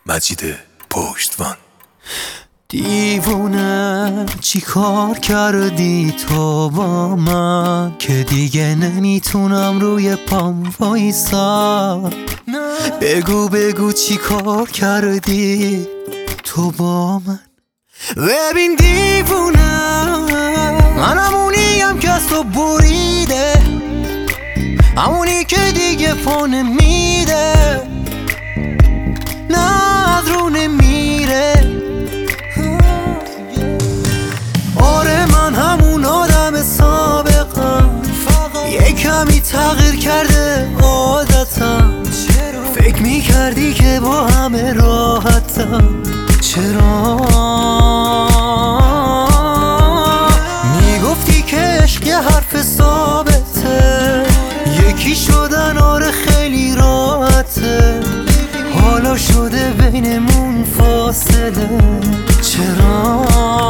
مجید پشتوان. دیوونه چی کار کردی تو با من که دیگه نمیتونم روی پام وایسا؟ بگو چی کار کردی تو با من؟ ببین دیوونه من همونیم که از تو بریده، همونی که دیگه پا نمیده، نه از رو نمیره. آره من همون آدم سابقم، یه کمی تغییر کرده عادتم. فکر میکردی که با همه راحتم، چرا؟ میگفتی که عشق یه حرف ثابته، یکی شدن آره خیلی راحته. حالا شده بینمون فاصله، چرا؟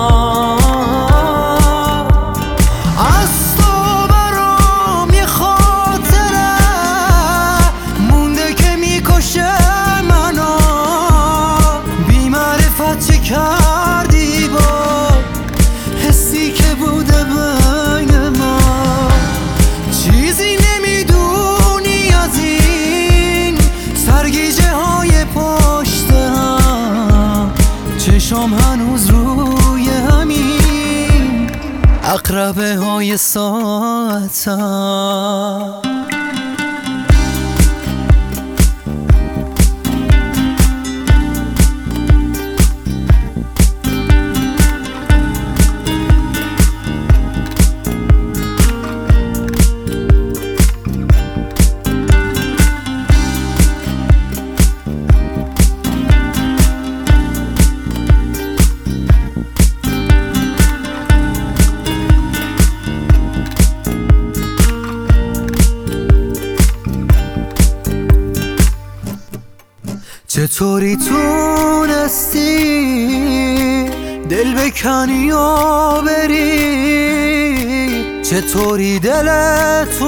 از تو برام یه خاطره مونده که میکشه منو. بی معرفت چه کردی با حسی که بوده بین ما؟ چیزی نمیدونی از این سرگیجه های پشت هم، چشم هنوز روی همین عقربه های ساعتم. چطوری تونستی دل بکنی و بری؟ چطوری دلت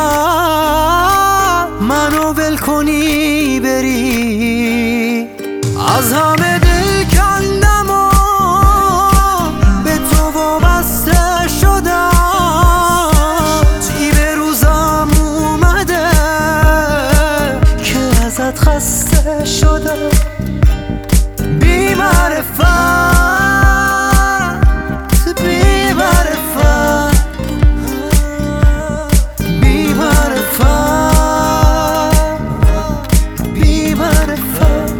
اومد منو ول کنی بری؟ از همه دل کندم و به تو وابسته شدم. چی به روزم اومده که ازت خسته شدم. بی معرفت بی معرفت بی معرفت بی معرفت.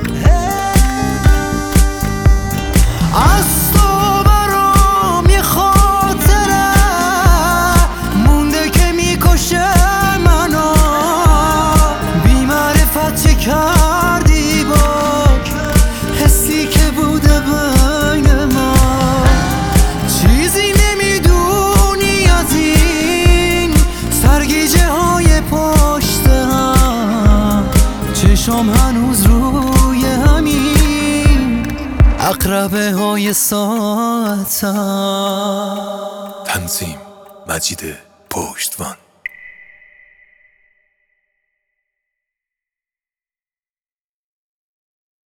از تو برام یه خاطره مونده که میکشه منو. بی معرفت چه کردی با حسی که بوده بین ما؟ چیزی نمیدونی از این سرگیجه های پشت هم، چشم هنوز روی همین عقربه های ساعتم. تنظیم مجید پشتوان.